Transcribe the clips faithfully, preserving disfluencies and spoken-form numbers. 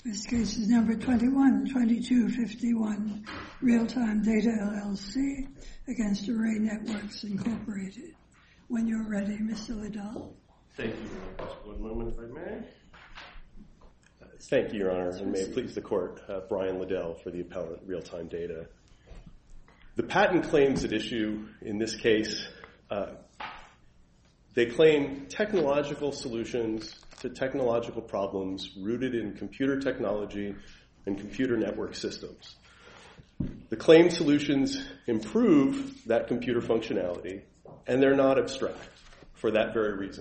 This case is number twenty-one twenty-two fifty-one, Real-Time Data L L C against Array Networks Incorporated. When you're ready, Mister Liddell. Thank you. Just one moment, if I may. Thank you, Your Honor, and may it please the Court, uh, Brian Liddell for the appellant, Real-Time Data. The patent claims at issue in this case, uh, they claim technological solutions to technological problems rooted in computer technology and computer network systems. The claimed solutions improve that computer functionality, and they're not abstract for that very reason.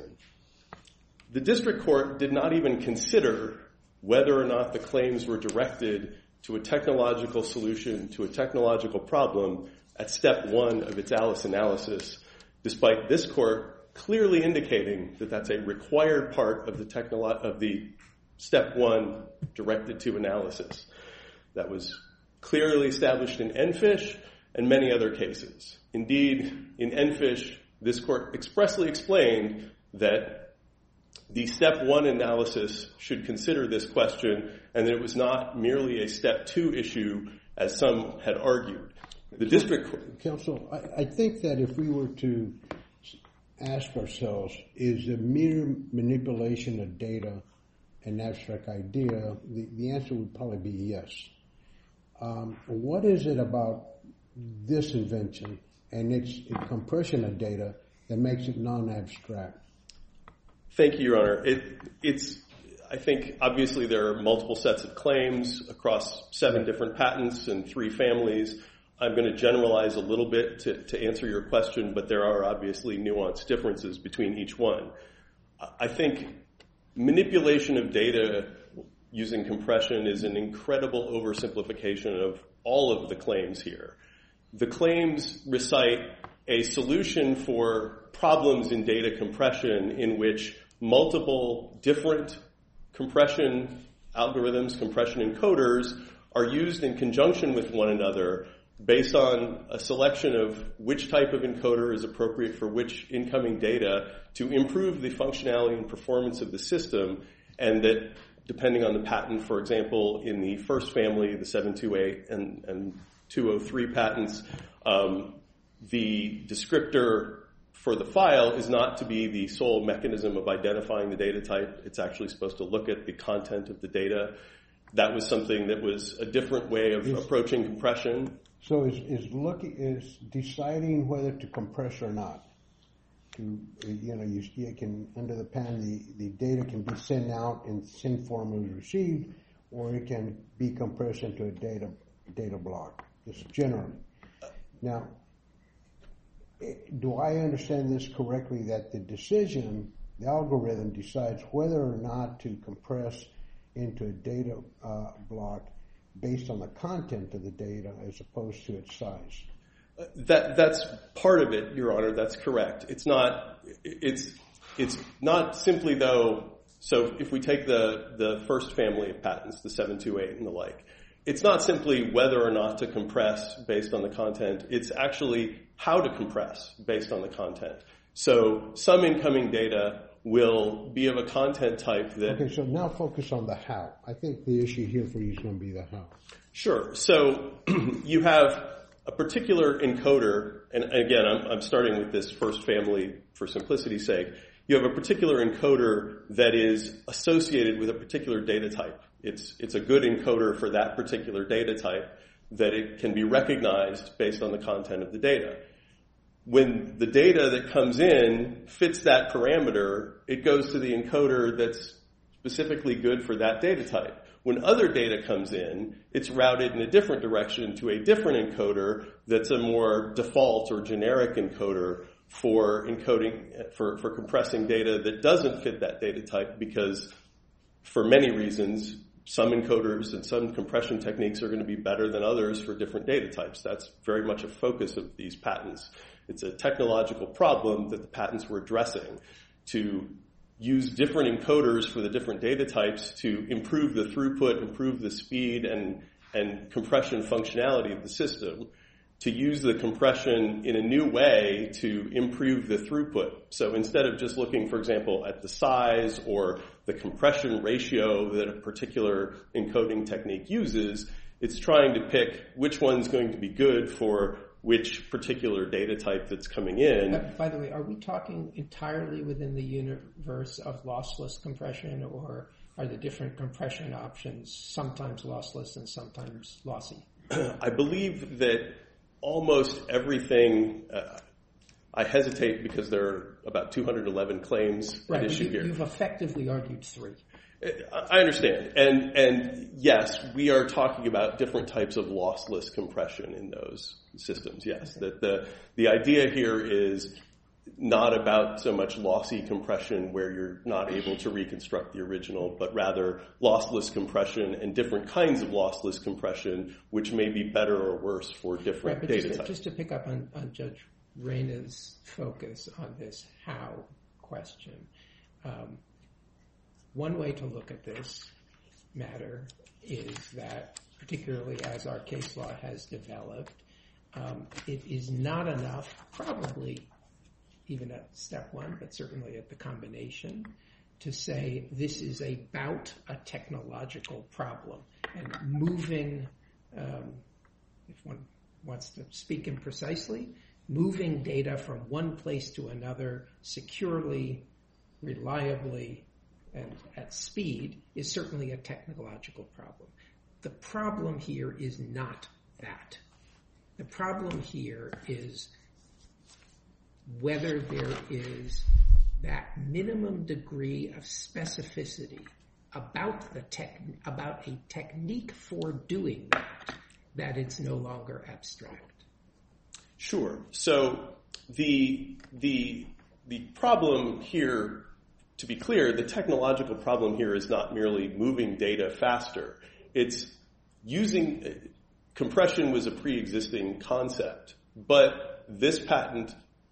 The district court did not even consider whether or not the claims were directed to a technological solution to a technological problem at step one of its Alice analysis, despite this court clearly indicating that that's a required part of the technolo- of the step one directed to analysis. That was clearly established in EnFish and many other cases. Indeed, in EnFish, this court expressly explained that the step one analysis should consider this question and that it was not merely a step two issue as some had argued. The district court... Counsel, I, I think that if we were to ask ourselves, is a mere manipulation of data an abstract idea, the, the answer would probably be yes. Um, what is it about this invention and its compression of data that makes it non-abstract? Thank you, Your Honor. It, it's, I think, obviously there are multiple sets of claims across seven different patents and three families. I'm going to generalize a little bit to, to answer your question, but there are obviously nuanced differences between each one. I think manipulation of data using compression is an incredible oversimplification of all of the claims here. The claims recite a solution for problems in data compression in which multiple different compression algorithms, compression encoders, are used in conjunction with one another based on a selection of which type of encoder is appropriate for which incoming data to improve the functionality and performance of the system, and that depending on the patent, for example, in the first family, the seven two eight and, and two oh three patents, um, the descriptor for the file is not to be the sole mechanism of identifying the data type. It's actually supposed to look at the content of the data. That was something that was a different way of is, approaching compression. So is, is looking is deciding whether to compress or not. To, you know, you, you can under the patent, the, the data can be sent out in the same form as received, or it can be compressed into a data data block. Just generally. Now, do I understand this correctly that the decision, the algorithm decides whether or not to compress into a data uh, block based on the content of the data as opposed to its size? That that's part of it, Your Honor. That's correct. It's not. It's it's not simply though. So if we take the the first family of patents, the seven two eight and the like, it's not simply whether or not to compress based on the content. It's actually how to compress based on the content. So some incoming data will be of a content type that... Okay, so now focus on the how. I think the issue here for you is going to be the how. Sure. So you have a particular encoder, and again, I'm, I'm starting with this first family for simplicity's sake. You have a particular encoder that is associated with a particular data type. It's it's a good encoder for that particular data type that it can be recognized based on the content of the data. When the data that comes in fits that parameter, it goes to the encoder that's specifically good for that data type. When other data comes in, it's routed in a different direction to a different encoder that's a more default or generic encoder for encoding, for, for compressing data that doesn't fit that data type, because for many reasons, some encoders and some compression techniques are going to be better than others for different data types. That's very much a focus of these patents. It's a technological problem that the patents were addressing, to use different encoders for the different data types to improve the throughput, improve the speed and, and compression functionality of the system. to use the compression in a new way to improve the throughput. So instead of just looking, for example, at the size or the compression ratio that a particular encoding technique uses, it's trying to pick which one's going to be good for which particular data type that's coming in. But by the way, are we talking entirely within the universe of lossless compression, or are the different compression options sometimes lossless and sometimes lossy? I believe that almost everything, uh, I hesitate because there are about two hundred eleven claims right, at issue you, here. You've effectively argued three. I understand. And and yes, we are talking about different types of lossless compression in those systems, yes. Okay. That the the idea here is not about so much lossy compression where you're not able to reconstruct the original, but rather lossless compression and different kinds of lossless compression, which may be better or worse for different right, but data just, types. Just to pick up on, on Judge Reyna's focus on this how question, um, one way to look at this matter is that, particularly as our case law has developed, um, it is not enough, probably even at step one, but certainly at the combination, to say this is about a technological problem. And moving, um, if one wants to speak imprecisely, moving data from one place to another securely, reliably, and at speed is certainly a technological problem. The problem here is not that. The problem here is whether there is that minimum degree of specificity about the tech, about a technique for doing that, that it's no longer abstract. Sure. So the the the problem here, to be clear, the technological problem here is not merely moving data faster. It's using compression was a pre-existing concept, but this patent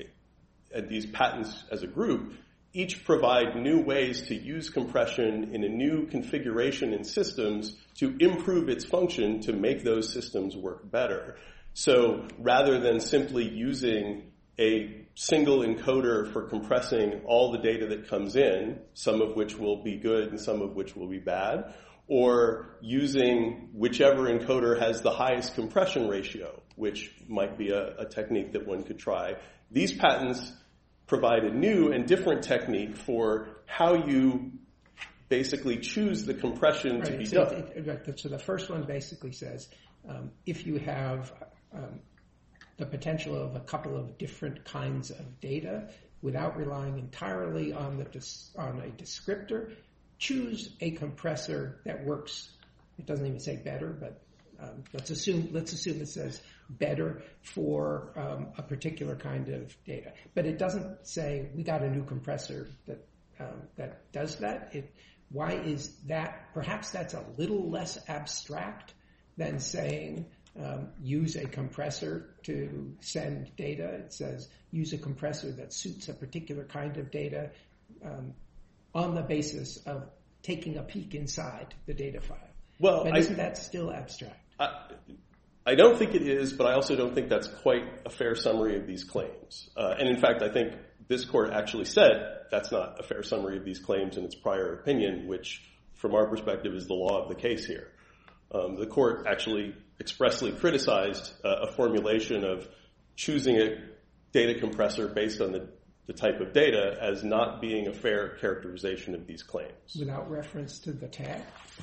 and these patents as a group each provide new ways to use compression in a new configuration in systems to improve its function to make those systems work better. So rather than simply using a single encoder for compressing all the data that comes in, some of which will be good and some of which will be bad, or using whichever encoder has the highest compression ratio, which might be a, a technique that one could try. These patents provide a new and different technique for how you basically choose the compression right, to be so done. It, it, so the first one basically says, um, if you have um, the potential of a couple of different kinds of data without relying entirely on the on a descriptor, choose a compressor that works. It doesn't even say better, but um, let's assume let's assume it says better for um, a particular kind of data. But it doesn't say we got a new compressor that um, that does that. It, why is that? Perhaps that's a little less abstract than saying um, use a compressor to send data. It says use a compressor that suits a particular kind of data um, on the basis of taking a peek inside the data file. Well, but I, isn't that still abstract? I, I don't think it is, but I also don't think that's quite a fair summary of these claims. Uh, and in fact, I think this court actually said that's not a fair summary of these claims in its prior opinion, which from our perspective is the law of the case here. Um, the court actually expressly criticized uh, a formulation of choosing a data compressor based on the, the type of data as not being a fair characterization of these claims. Without reference to the tag?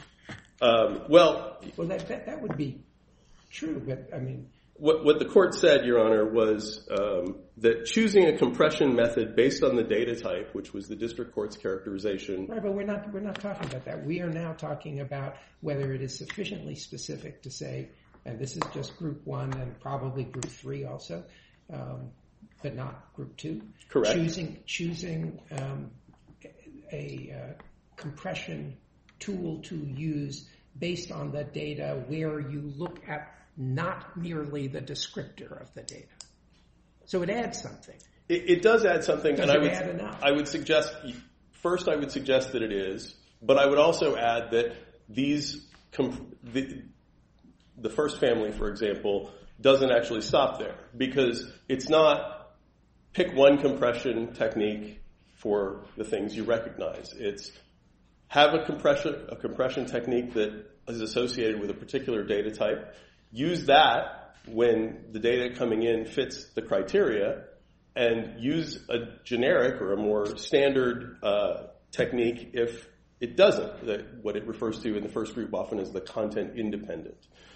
Um, well, well, that, that that would be true, but I mean, what what the court said, Your Honor, was um, that choosing a compression method based on the data type, which was the district court's characterization. Right, but we're not we're not talking about that. We are now talking about whether it is sufficiently specific to say, and this is just group one and probably group three also, um, but not group two. Correct. Choosing choosing um, a uh, compression tool to use based on the data where you look at not merely the descriptor of the data. So it adds something. It, it does add something. Does and it I would, add enough? I would suggest, first I would suggest that it is, but I would also add that these, the, the first family, for example, doesn't actually stop there, because it's not pick one compression technique for the things you recognize. It's have a compression, a compression technique that is associated with a particular data type, use that when the data coming in fits the criteria, and use a generic or a more standard uh, technique if it doesn't. That what it refers to in the first group often is the content independent.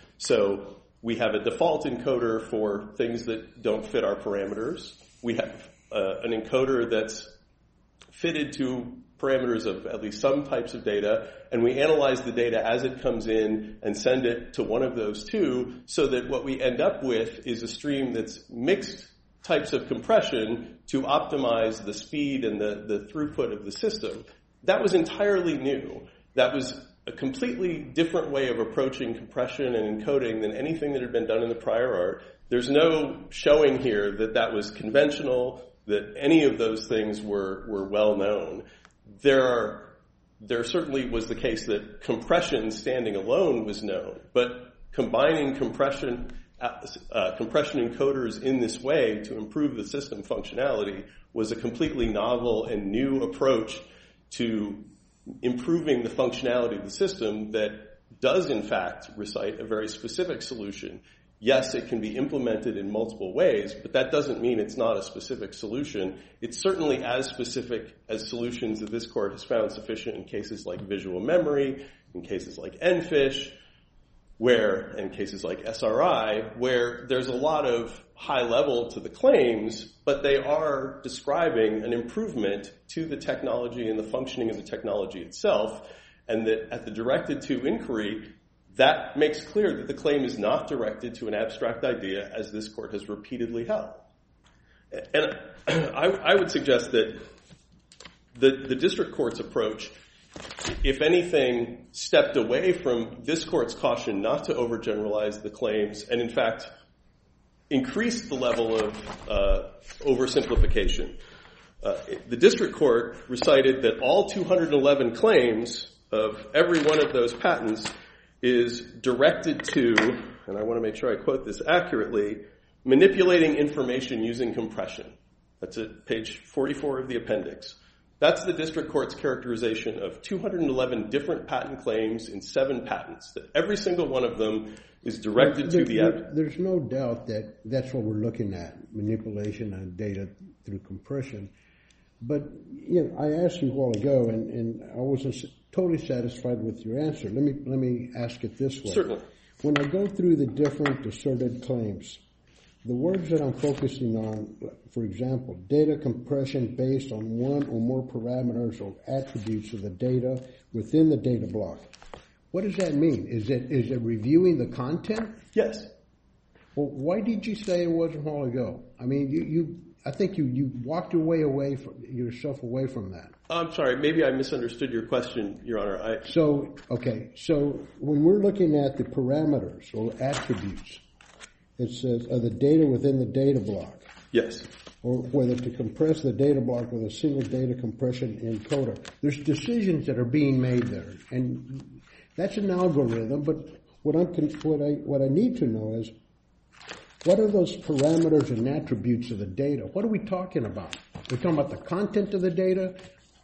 So we have a default encoder for things that don't fit our parameters. We have uh, an encoder that's fitted to parameters of at least some types of data, and we analyze the data as it comes in and send it to one of those two, so that what we end up with is a stream that's mixed types of compression to optimize the speed and the, the throughput of the system. That was entirely new. That was a completely different way of approaching compression and encoding than anything that had been done in the prior art. There's no showing here that that was conventional, that any of those things were, were well known. There are, there certainly was the case that compression standing alone was known, but combining compression Uh, compression encoders in this way to improve the system functionality was a completely novel and new approach to improving the functionality of the system that does, in fact, recite a very specific solution. Yes, it can be implemented in multiple ways, but that doesn't mean it's not a specific solution. It's certainly as specific as solutions that this court has found sufficient in cases like visual memory, in cases like N fish, where, in cases like S R I, where there's a lot of high level to the claims, but they are describing an improvement to the technology and the functioning of the technology itself, and that at the directed to inquiry, that makes clear that the claim is not directed to an abstract idea, as this court has repeatedly held. And I, I would suggest that the, the district court's approach, if anything, stepped away from this court's caution not to overgeneralize the claims, and in fact increased the level of uh, oversimplification. Uh, the district court recited that all two hundred eleven claims of every one of those patents is directed to, and I want to make sure I quote this accurately, manipulating information using compression. That's at page forty-four of the appendix. That's the district court's characterization of two hundred eleven different patent claims in seven patents, that every single one of them is directed there, to the... There, there's no doubt that that's what we're looking at, manipulation of data through compression. But you know, I asked you a while ago, and, and I wasn't totally satisfied with your answer. Let me, let me ask it this way. Certainly. When I go through the different asserted claims, the words that I'm focusing on, for example, data compression based on one or more parameters or attributes of the data within the data block. What does that mean? Is it is it reviewing the content? Yes. Well, why did you say it was a while ago? I mean, you, you I think you, you walked your way away from, yourself away from that. I'm sorry, maybe I misunderstood your question, Your Honor. I... So, okay, so when we're looking at the parameters or attributes, it says uh, the data within the data block. Yes. Or whether to compress the data block with a single data compression encoder. There's decisions that are being made there, and that's an algorithm. But what I'm what I what I need to know is, what are those parameters and attributes of the data? What are we talking about? We're talking about the content of the data.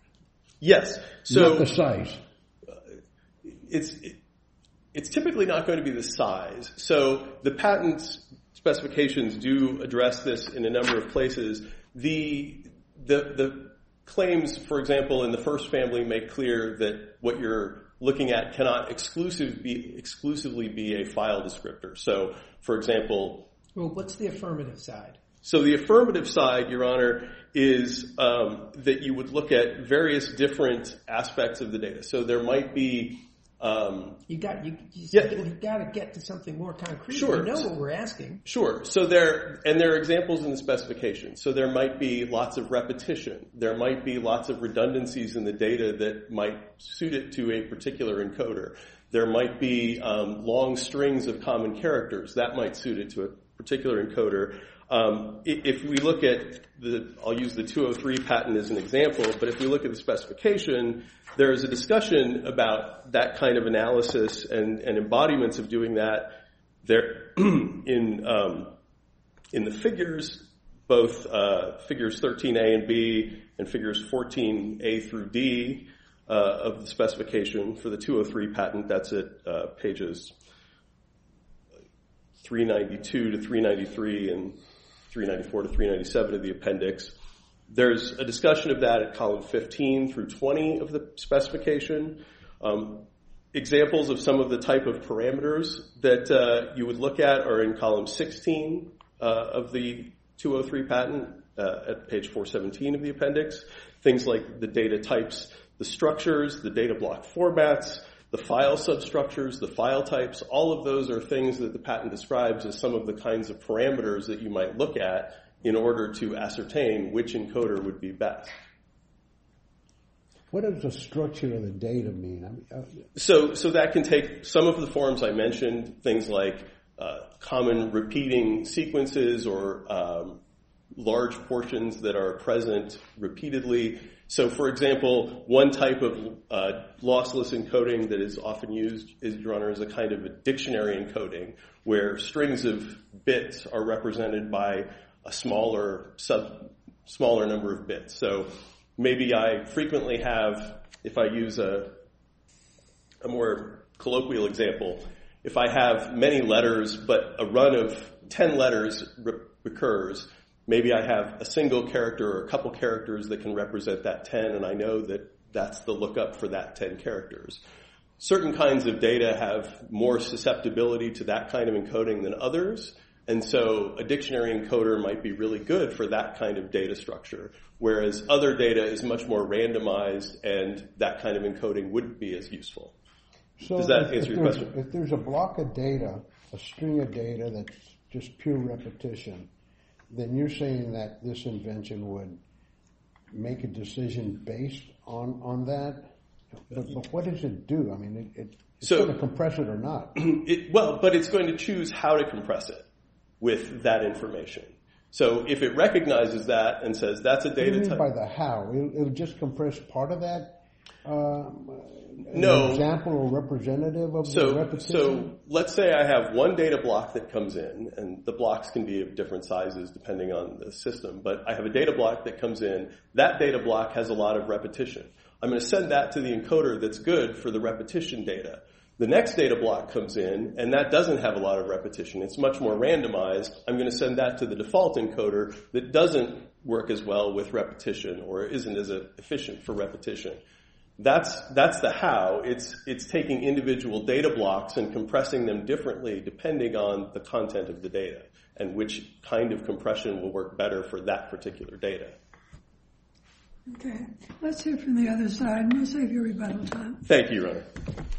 Yes. So not the size. Uh, it's. It, It's typically not going to be the size. So the patent specifications do address this in a number of places. The, the, the claims, for example, in the first family make clear that what you're looking at cannot exclusive be, exclusively be a file descriptor. So, for example... Well, what's the affirmative side? So the affirmative side, Your Honor, is um, that you would look at various different aspects of the data. So there might be... Um, you got you, you yeah. you've got to get to something more concrete. Sure. You know what we're asking. Sure. So there, and there are examples in the specification. So there might be lots of repetition. There might be lots of redundancies in the data that might suit it to a particular encoder. There might be um, long strings of common characters. That might suit it to a particular encoder. Um, if we look at the, I'll use the two oh three patent as an example, but if we look at the specification, there is a discussion about that kind of analysis and, and embodiments of doing that There, in um, in the figures, both uh, figures thirteen A and B and figures fourteen A through D uh, of the specification for the two oh three patent, that's at uh, pages three ninety-two to three ninety-three and three ninety-four to three ninety-seven of the appendix. There's a discussion of that at column fifteen through twenty of the specification. Um, examples of some of the type of parameters that uh, you would look at are in column sixteen uh, of the two oh three patent uh, at page four seventeen of the appendix. Things like the data types, the structures, the data block formats, the file substructures, the file types, all of those are things that the patent describes as some of the kinds of parameters that you might look at in order to ascertain which encoder would be best. What does the structure of the data mean? I mean uh, so, so that can take some of the forms I mentioned, things like uh, common repeating sequences or um, large portions that are present repeatedly. So, for example, one type of uh, lossless encoding that is often used, is, Your Honor, is a kind of a dictionary encoding where strings of bits are represented by a smaller sub, smaller number of bits. So maybe I frequently have, if I use a, a more colloquial example, if I have many letters but a run of ten letters re- recurs, maybe I have a single character or a couple characters that can represent that ten, and I know that that's the lookup for that ten characters. Certain kinds of data have more susceptibility to that kind of encoding than others, and so a dictionary encoder might be really good for that kind of data structure, whereas other data is much more randomized, and that kind of encoding wouldn't be as useful. So Does that if, answer if your question? If there's a block of data, a string of data that's just pure repetition, then you're saying that this invention would make a decision based on, on that? But, but what does it do? I mean, it, it, it's So- going to compress it or not. It, well, but it's going to choose how to compress it with that information. So if it recognizes that and says that's a What do data you mean type. by the how? It'll, it'll just compress part of that? Uh, No. An example or representative of the So, repetition? so let's say I have one data block that comes in, and the blocks can be of different sizes depending on the system, but I have a data block that comes in. That data block has a lot of repetition. I'm going to send that to the encoder that's good for the repetition data. The next data block comes in, and that doesn't have a lot of repetition. It's much more randomized. I'm going to send that to the default encoder that doesn't work as well with repetition or isn't as efficient for repetition. That's that's the how. It's it's taking individual data blocks and compressing them differently depending on the content of the data and which kind of compression will work better for that particular data. Okay, let's hear from the other side, and we'll save your rebuttal time. Thank you, Your Honor.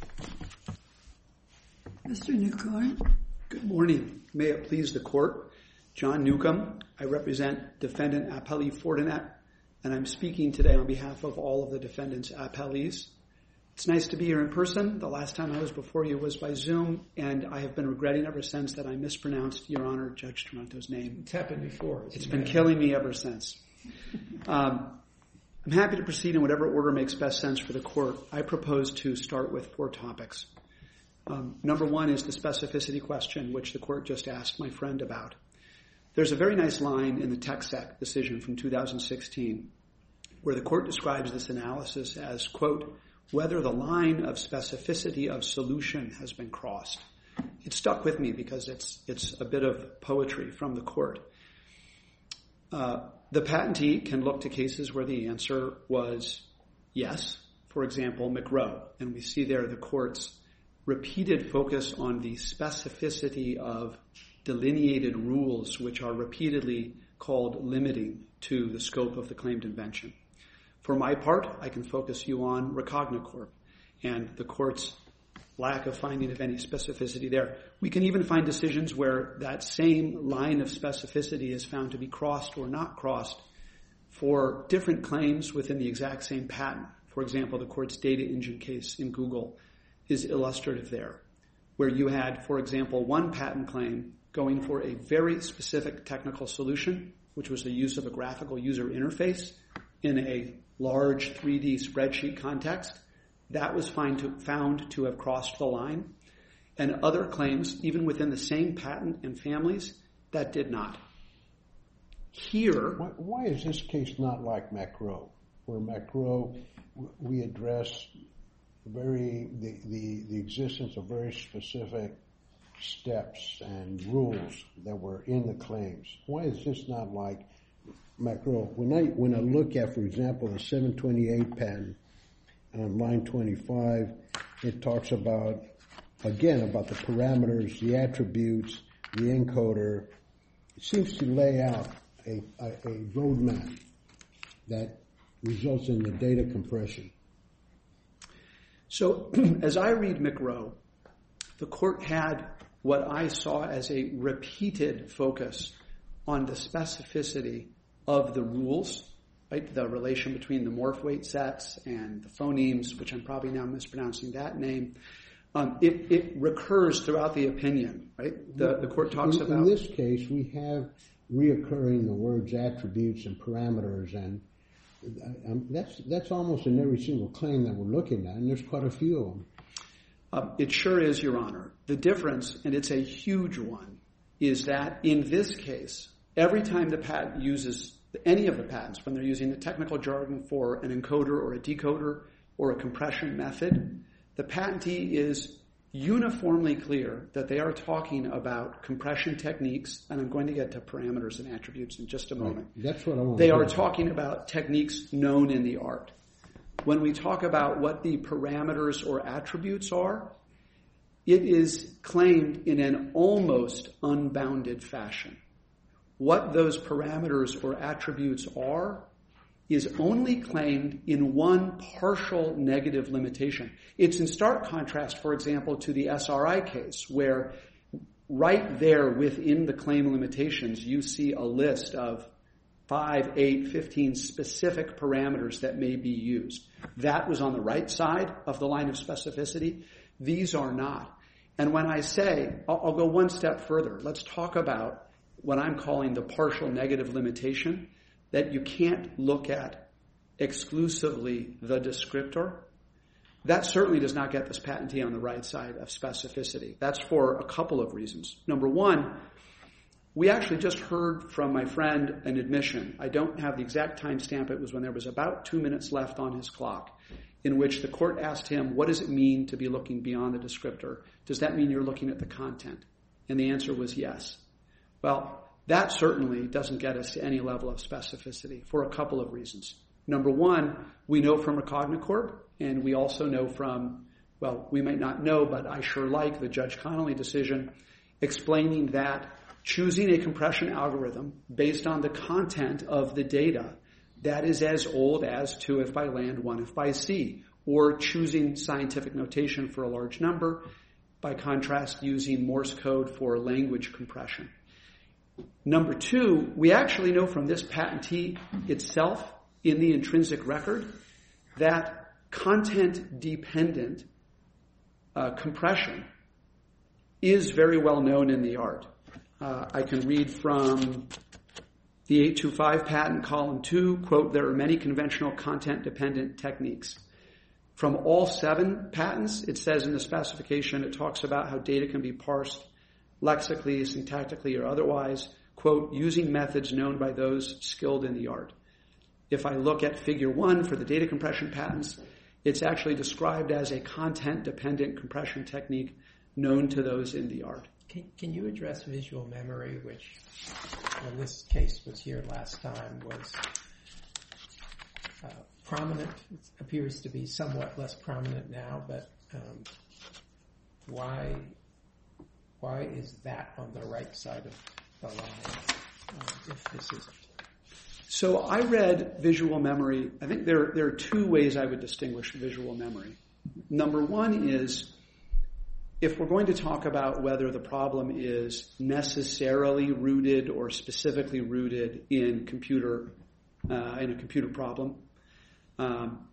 Mister Newcorn. Good morning. May it please the court. John Newcomb. I represent defendant Appellee Fortinet, and I'm speaking today on behalf of all of the defendants' appellees. It's nice to be here in person. The last time I was before you was by Zoom, and I have been regretting ever since that I mispronounced Your Honor, Judge Toronto's name. It's happened before. It's been killing me ever since. Um, I'm happy to proceed in whatever order makes best sense for the court. I propose to start with four topics. Um, number one is the specificity question, which the court just asked my friend about. There's a very nice line in the TechSec decision from two thousand sixteen where the court describes this analysis as, quote, whether the line of specificity of solution has been crossed. It stuck with me because it's it's a bit of poetry from the court. Uh, the patentee can look to cases where the answer was yes. For example, McRow. And we see there the court's repeated focus on the specificity of delineated rules, which are repeatedly called limiting to the scope of the claimed invention. For my part, I can focus you on Recognicorp and the court's lack of finding of any specificity there. We can even find decisions where that same line of specificity is found to be crossed or not crossed for different claims within the exact same patent. For example, the court's data engine case in Google is illustrative there, where you had, for example, one patent claim going for a very specific technical solution, which was the use of a graphical user interface in a large three D spreadsheet context. That was find to, found to have crossed the line. and other claims, even within the same patent and families, that did not. Here... Why, why is this case not like Macro, where Macro, we address very the, the, the existence of very specific steps and rules that were in the claims? Why is this not like Macro? When I when I look at, for example, the seven twenty-eight patent on line twenty-five, it talks about, again, about the parameters, the attributes, the encoder. It seems to lay out a, a, a roadmap that results in the data compression. So as I read McRow, the court had what I saw as a repeated focus on the specificity of the rules, right? The relation between the morph weight sets and the phonemes, which I'm probably now mispronouncing that name. Um, it, it recurs throughout the opinion, right? The, the court talks in, about... In this case, we have reoccurring the words attributes and parameters, and um, that's that's almost in every single claim that we're looking at, and there's quite a few of them. Uh, it sure is, Your Honor. The difference, and it's a huge one, is that in this case, every time the patent uses any of the patents, when they're using the technical jargon for an encoder or a decoder or a compression method, the patentee is uniformly clear that they are talking about compression techniques, and I'm going to get to parameters and attributes in just a moment. Right. That's what I want They to are do. talking about techniques known in the art. When we talk about what the parameters or attributes are, it is claimed in an almost unbounded fashion. What those parameters or attributes are is only claimed in one partial negative limitation. It's in stark contrast, for example, to the S R I case, where right there within the claim limitations, you see a list of five, eight, fifteen specific parameters that may be used. That was on the right side of the line of specificity. These are not. And when I say, I'll, I'll go one step further. Let's talk about what I'm calling the partial negative limitation, that you can't look at exclusively the descriptor. That certainly does not get this patentee on the right side of specificity. That's for a couple of reasons. Number one, we actually just heard from my friend an admission. I don't have the exact timestamp. It was when there was about two minutes left on his clock, in which the court asked him, what does it mean to be looking beyond the descriptor? Does that mean you're looking at the content? And the answer was yes. Well, that certainly doesn't get us to any level of specificity for a couple of reasons. Number one, we know from Recognicorp, and we also know from, well, we might not know, but I sure like the Judge Connolly decision explaining that choosing a compression algorithm based on the content of the data, that is as old as two if by land, one if by sea, or choosing scientific notation for a large number, by contrast using Morse code for language compression. Number two, we actually know from this patentee itself in the intrinsic record that content-dependent uh, compression is very well known in the art. Uh, I can read from the eight two five patent, column two, quote, there are many conventional content-dependent techniques. From all seven patents, it says in the specification, it talks about how data can be parsed lexically, syntactically, or otherwise, quote, using methods known by those skilled in the art. If I look at figure one for the data compression patents, it's actually described as a content-dependent compression technique known to those in the art. Can, can you address visual memory, which, when this case was here last time, was uh, prominent? It appears to be somewhat less prominent now, but um, why why is that on the right side of the line uh, if this isn't? So I read visual memory. I think there, there are two ways I would distinguish visual memory. Number one is, if we're going to talk about whether the problem is necessarily rooted or specifically rooted in computer, uh, in a computer problem, um,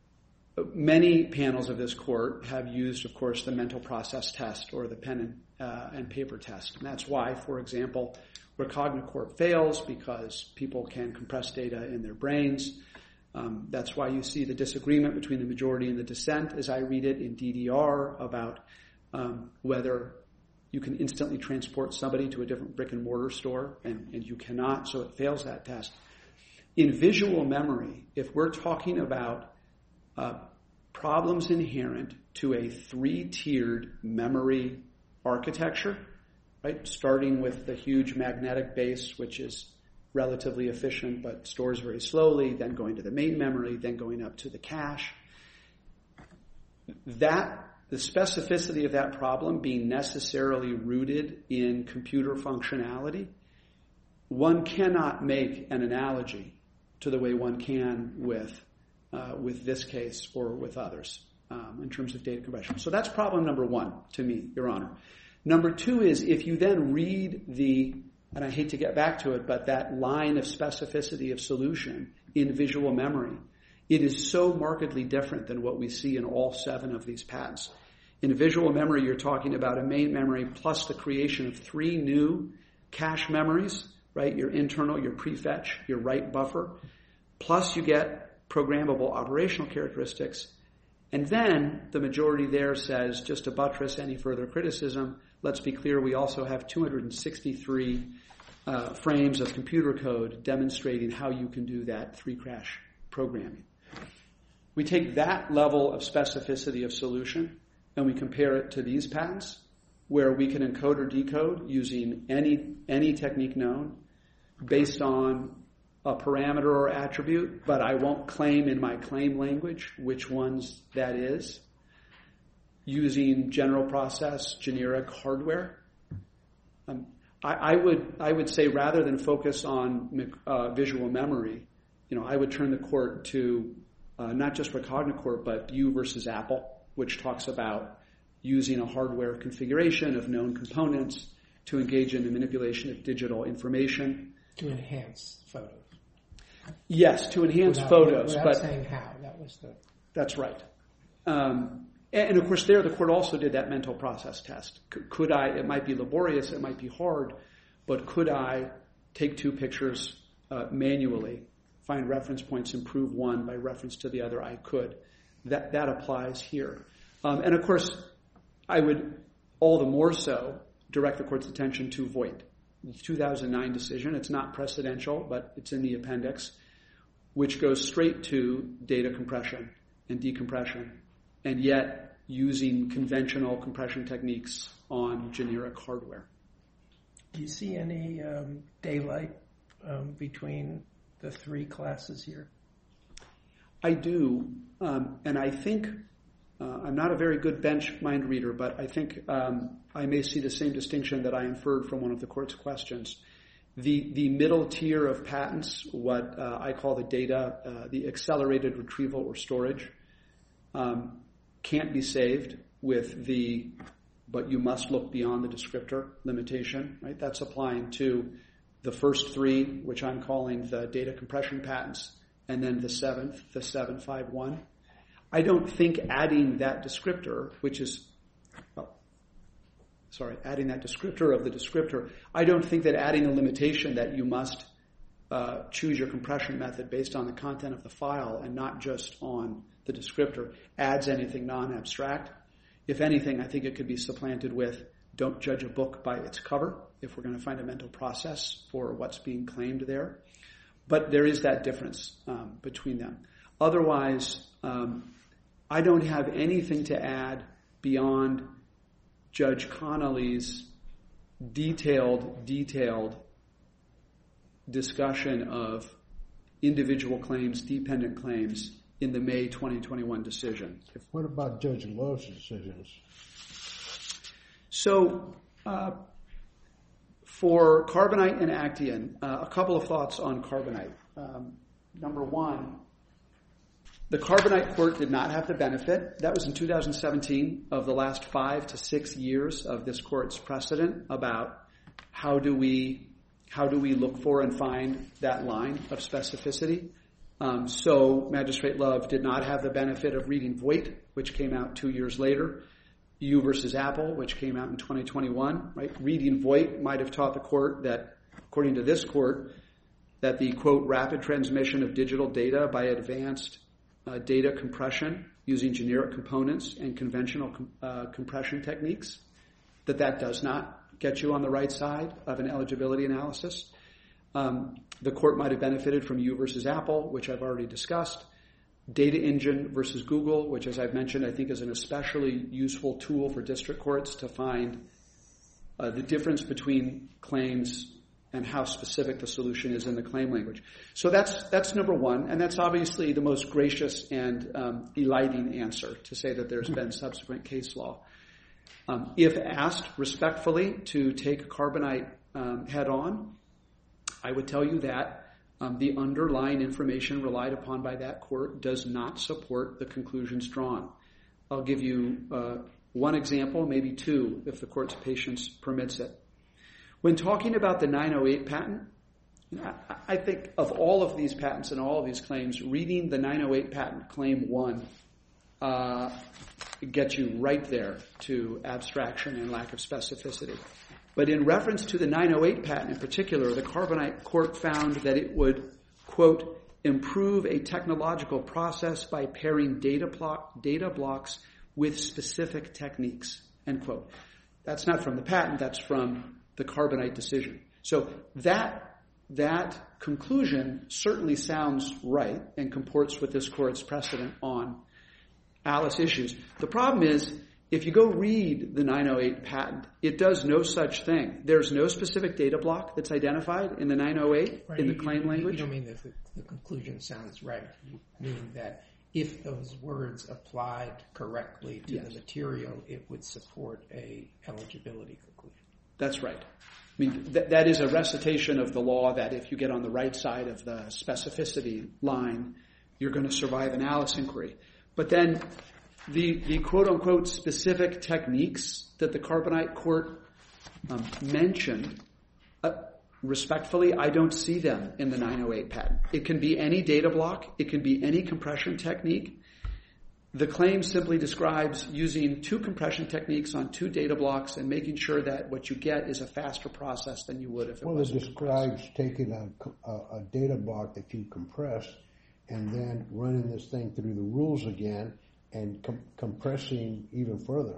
many panels of this court have used, of course, the mental process test or the pen and, uh, and paper test. And that's why, for example, Recognicorp fails, because people can compress data in their brains. Um, that's why you see the disagreement between the majority and the dissent, as I read it in D D R, about um, whether you can instantly transport somebody to a different brick and mortar store, and, and you cannot, so it fails that test. In visual memory, if we're talking about uh, problems inherent to a three-tiered memory architecture, right, starting with the huge magnetic base, which is relatively efficient but stores very slowly, then going to the main memory, then going up to the cache, that the specificity of that problem being necessarily rooted in computer functionality, one cannot make an analogy to the way one can with uh, with this case or with others um, in terms of data compression. So that's problem number one to me, Your Honor. Number two is if you then read the, and I hate to get back to it, but that line of specificity of solution in visual memory, it is so markedly different than what we see in all seven of these patents. In visual memory, you're talking about a main memory plus the creation of three new cache memories, right? Your internal, your prefetch, your write buffer. Plus you get programmable operational characteristics. And then the majority there says, just to buttress any further criticism, let's be clear, we also have two hundred sixty-three uh, frames of computer code demonstrating how you can do that three-crash programming. We take that level of specificity of solution and we compare it to these patents, where we can encode or decode using any any technique known based on a parameter or attribute, but I won't claim in my claim language which ones that is, using general process, generic hardware. Um, I, I would I would say rather than focus on uh, visual memory, you know, I would turn the court to uh, not just Recognicorp, but you versus Apple, which talks about using a hardware configuration of known components to engage in the manipulation of digital information. To enhance photos. Yes, to enhance without, photos. Without but saying how. That was the... That's right. Um, and, and of course there the court also did that mental process test. C- could I, it might be laborious, it might be hard, but could I take two pictures uh, manually, find reference points, improve one by reference to the other? I could. That that applies here. Um, and of course, I would all the more so direct the court's attention to Voigt, the two thousand nine decision. It's not precedential, but it's in the appendix, which goes straight to data compression and decompression, and yet using conventional compression techniques on generic hardware. Do you see any um, daylight um, between the three classes here? I do, um, and I think uh, I'm not a very good bench mind reader, but I think um, I may see the same distinction that I inferred from one of the court's questions. The the middle tier of patents, what uh, I call the data, uh, the accelerated retrieval or storage, um, can't be saved with the, but you must look beyond the descriptor limitation, right? That's applying to the first three, which I'm calling the data compression patents, and then the seventh, the seven five one. I don't think adding that descriptor, which is, well, sorry, adding that descriptor of the descriptor, I don't think that adding a limitation that you must uh, choose your compression method based on the content of the file and not just on the descriptor adds anything non-abstract. If anything, I think it could be supplanted with don't judge a book by its cover if we're going to find a mental process for what's being claimed there. But there is that difference um, between them. Otherwise, um, I don't have anything to add beyond Judge Connolly's detailed, detailed discussion of individual claims, dependent claims in the May twenty twenty-one decision. What about Judge Love's decisions? So, uh, for Carbonite and Actian, uh, a couple of thoughts on Carbonite. Um, number one, the Carbonite court did not have the benefit, that was in two thousand seventeen, of the last five to six years of this court's precedent about how do we how do we look for and find that line of specificity. Um, so Magistrate Love did not have the benefit of reading Voigt, which came out two years later, You versus Apple, which came out in twenty twenty-one. Right? Reading Voigt might have taught the court that, according to this court, that the, quote, rapid transmission of digital data by advanced uh, data compression using generic components and conventional uh, compression techniques, that that does not get you on the right side of an eligibility analysis. Um, the court might have benefited from U versus Apple, which I've already discussed. Data Engine versus Google, which, as I've mentioned, I think is an especially useful tool for district courts to find uh, the difference between claims and how specific the solution is in the claim language. So that's that's number one, and that's obviously the most gracious and um, eliding answer, to say that there's been subsequent case law. Um, if asked respectfully to take Carbonite um, head on, I would tell you that um, the underlying information relied upon by that court does not support the conclusions drawn. I'll give you uh, one example, maybe two, if the court's patience permits it. When talking about the nine oh eight patent, I think of all of these patents and all of these claims, reading the nine oh eight patent claim one uh, gets you right there to abstraction and lack of specificity. But in reference to the nine oh eight patent in particular, the Carbonite court found that it would, quote, improve a technological process by pairing data, block, data blocks with specific techniques, end quote. That's not from the patent, that's from the Carbonite decision. So that, that conclusion certainly sounds right and comports with this court's precedent on Alice issues. The problem is, if you go read the nine oh eight patent, it does no such thing. There's no specific data block that's identified in the nine oh eight, right, in the claim you, language. You don't mean that the, the conclusion sounds right. You mean that if those words applied correctly to yes. the material, it would support a eligibility conclusion. That's right. I mean, th- that is a recitation of the law that if you get on the right side of the specificity line, you're going to survive an Alice inquiry. But then the, the quote-unquote specific techniques that the Carbonite court um, mentioned, uh, respectfully, I don't see them in the nine oh eight patent. It can be any data block. It can be any compression technique. The claim simply describes using two compression techniques on two data blocks and making sure that what you get is a faster process than you would if it well, wasn't it describes compressed. taking a, a, a data block that you compress and then running this thing through the rules again and com- compressing even further.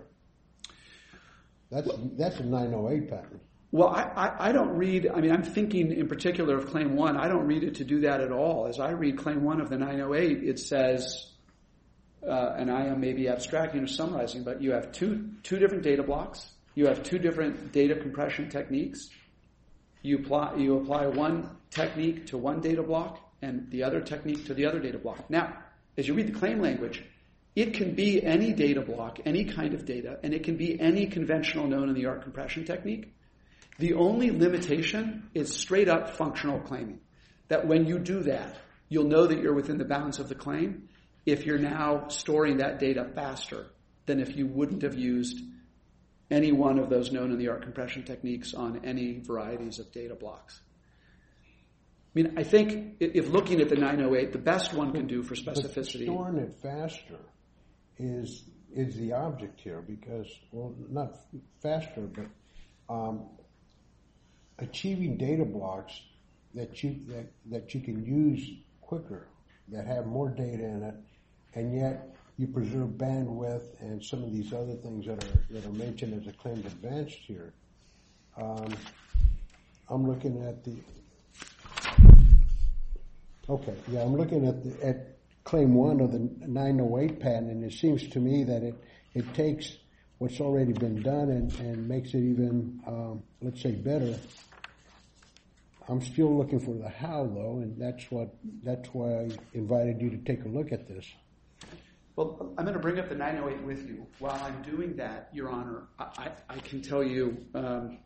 That's well, that's a nine oh eight patent. Well, I, I, I don't read, I mean, I'm thinking in particular of Claim one. I don't read it to do that at all. As I read Claim one of the nine oh eight, it says, uh, and I am maybe abstracting or summarizing, but you have two two different data blocks. You have two different data compression techniques. You apply, you apply one technique to one data block and the other technique to the other data block. Now, as you read the claim language, it can be any data block, any kind of data, and it can be any conventional known-in-the-art compression technique. The only limitation is straight-up functional claiming, that when you do that, you'll know that you're within the bounds of the claim if you're now storing that data faster than if you wouldn't have used any one of those known-in-the-art compression techniques on any varieties of data blocks. I mean, I think if looking at the nine oh eight, the best one can do for specificity. But storing it faster is is the object here because, well, not faster, but um, achieving data blocks that you that, that you can use quicker, that have more data in it, and yet you preserve bandwidth and some of these other things that are that are mentioned as a claimed advanced here. Um, I'm looking at the. Okay, yeah, I'm looking at the, at claim one of the nine oh eight patent, and it seems to me that it, it takes what's already been done and, and makes it even, um, let's say, better. I'm still looking for the how, though, and that's what that's why I invited you to take a look at this. Well, I'm going to bring up the nine oh eight with you. While I'm doing that, Your Honor, I, I can tell you um,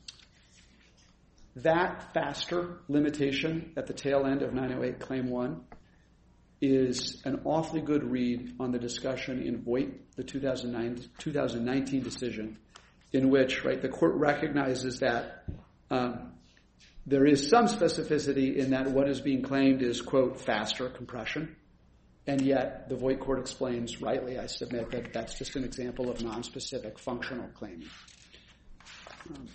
that faster limitation at the tail end of nine oh eight Claim one is an awfully good read on the discussion in Voight, the two thousand nine, two thousand nineteen decision, in which, right, the court recognizes that um, there is some specificity in that what is being claimed is, quote, faster compression. And yet the Voight court explains rightly, I submit, that that's just an example of nonspecific functional claiming. Um,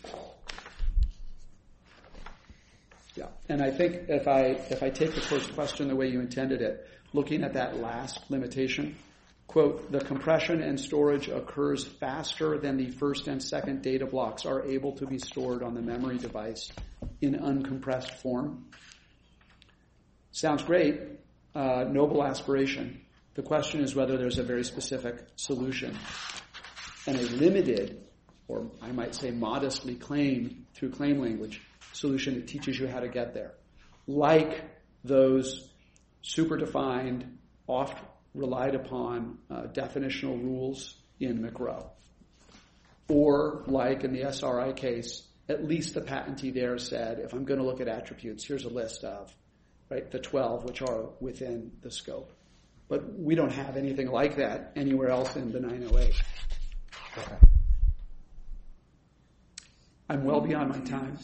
Yeah, and I think if I if I take the court's question the way you intended it, looking at that last limitation, quote, the compression and storage occurs faster than the first and second data blocks are able to be stored on the memory device in uncompressed form. Sounds great. Uh, noble aspiration. The question is whether there's a very specific solution. And a limited, or I might say modestly claimed through claim language, solution that teaches you how to get there. Like those super-defined, oft relied upon uh, definitional rules in McRow. Or like in the S R I case, at least the patentee there said, if I'm going to look at attributes, here's a list of, right, the twelve which are within the scope. But we don't have anything like that anywhere else in the nine oh eight. Okay. I'm well beyond my time.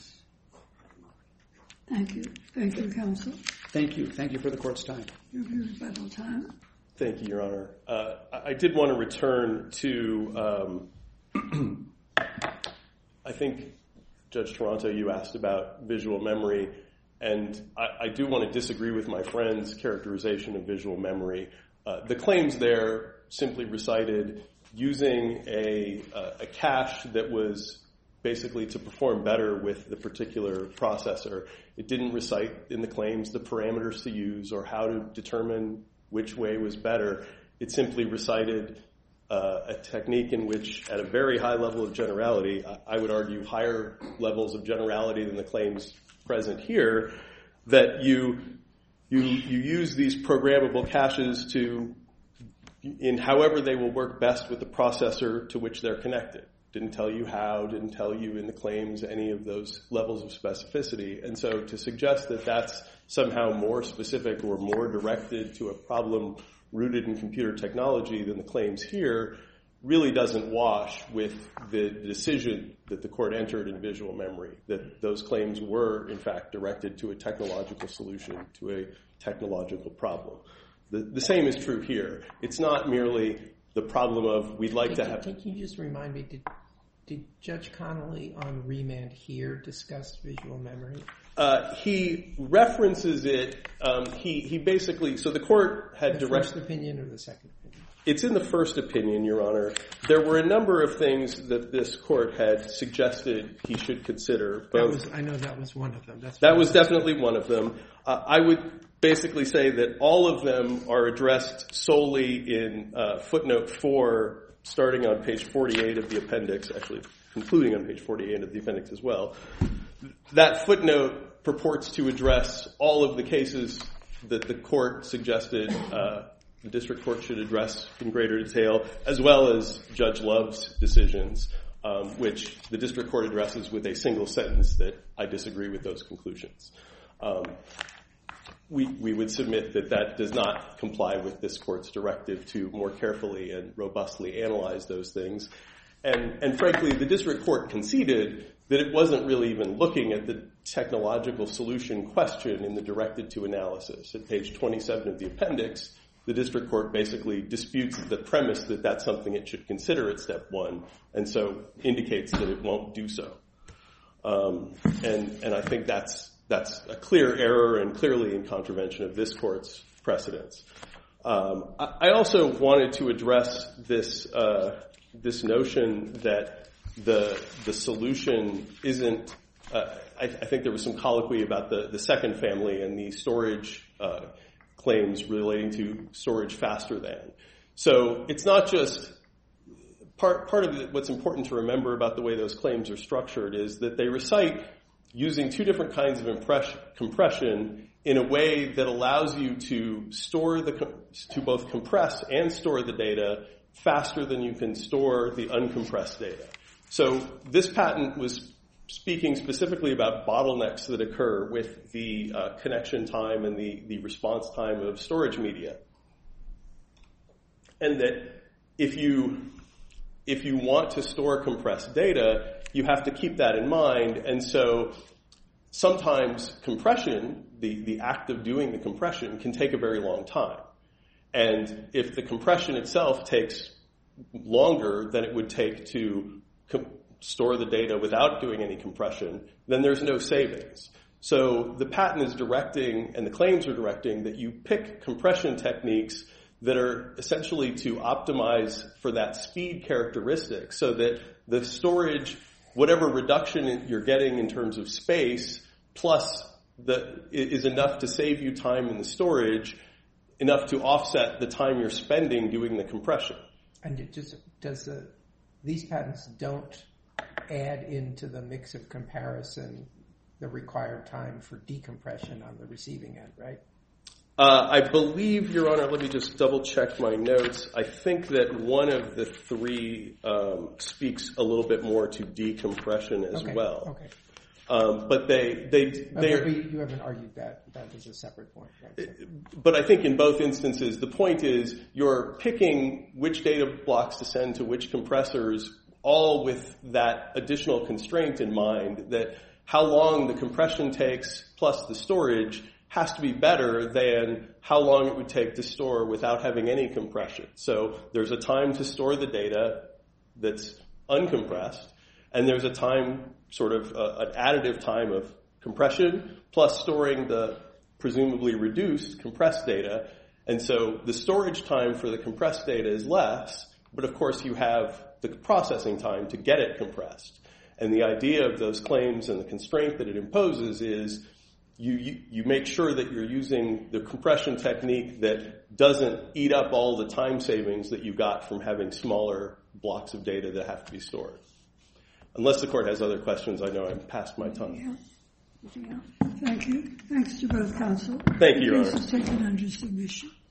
Thank you. Thank you, counsel. Thank you. Thank you for the court's time. Your rebuttal time. Thank you, Your Honor. Uh, I did want to return to, um, I think, Judge Toronto, you asked about visual memory, and I, I do want to disagree with my friend's characterization of visual memory. Uh, the claims there simply recited using a, uh, a cache that was basically to perform better with the particular processor. It didn't recite in the claims the parameters to use or how to determine which way was better. It simply recited uh, a technique in which, at a very high level of generality, I, I would argue higher levels of generality than the claims present here, that you you you use these programmable caches to, in however they will work best with the processor to which they're connected. Didn't tell you how, didn't tell you in the claims any of those levels of specificity. And so to suggest that that's somehow more specific or more directed to a problem rooted in computer technology than the claims here really doesn't wash with the decision that the court entered in visual memory, that those claims were, in fact, directed to a technological solution, to a technological problem. The, the same is true here. It's not merely the problem of we'd like can, to have... Can you just remind me, did, did Judge Connolly on remand here discuss visual memory? Uh, he references it. Um, he, he basically... So the court had the direct... first opinion or the second opinion? It's in the first opinion, Your Honor. There were a number of things that this court had suggested he should consider. Both, that was, I know that was one of them. That's that was definitely one of them. Uh, I would basically say that all of them are addressed solely in uh, footnote four, starting on page forty-eight of the appendix, actually concluding on page forty-eight of the appendix as well. That footnote purports to address all of the cases that the court suggested uh, the district court should address in greater detail, as well as Judge Love's decisions, um, which the district court addresses with a single sentence that I disagree with those conclusions. Um, we, we would submit that that does not comply with this court's directive to more carefully and robustly analyze those things. And, and frankly, the district court conceded that it wasn't really even looking at the technological solution question in the directed to analysis. At page twenty-seven of the appendix, the district court basically disputes the premise that that's something it should consider at step one, and so indicates that it won't do so. Um, and, and I think that's that's a clear error and clearly in contravention of this court's precedents. Um, I, I also wanted to address this uh, this notion that the the solution isn't. Uh, I, I think there was some colloquy about the, the second family and the storage uh, claims relating to storage faster than. So it's not just part part of the, what's important to remember about the way those claims are structured is that they recite using two different kinds of impression, compression in a way that allows you to store the to both compress and store the data faster than you can store the uncompressed data. So this patent was speaking specifically about bottlenecks that occur with the uh, connection time and the, the response time of storage media. And that if you if you want to store compressed data, you have to keep that in mind. And so sometimes compression, the, the act of doing the compression, can take a very long time. And if the compression itself takes longer than it would take to com- store the data without doing any compression, then there's no savings. So the patent is directing, and the claims are directing, that you pick compression techniques that are essentially to optimize for that speed characteristic so that the storage, whatever reduction you're getting in terms of space, plus the, is enough to save you time in the storage, enough to offset the time you're spending doing the compression. And it just does the, these patents don't add into the mix of comparison the required time for decompression on the receiving end, right? Uh, I believe, Your Honor, let me just double check my notes. I think that one of the three um, speaks a little bit more to decompression as okay. well. Okay. Um, but they, they, they are, you haven't argued that. That is a separate point. Right? But I think in both instances, the point is you're picking which data blocks to send to which compressors, all with that additional constraint in mind that how long the compression takes plus the storage has to be better than how long it would take to store without having any compression. So there's a time to store the data that's uncompressed, and there's a time, sort of uh, an additive time of compression plus storing the presumably reduced compressed data. And so the storage time for the compressed data is less, but of course you have the processing time to get it compressed. And the idea of those claims and the constraint that it imposes is You, you you make sure that you're using the compression technique that doesn't eat up all the time savings that you got from having smaller blocks of data that have to be stored. Unless the court has other questions, I know I'm past my time. Yeah. Yeah. Thank you. Thanks to both counsel. Thank you, Your The case Honor. is taken under submission.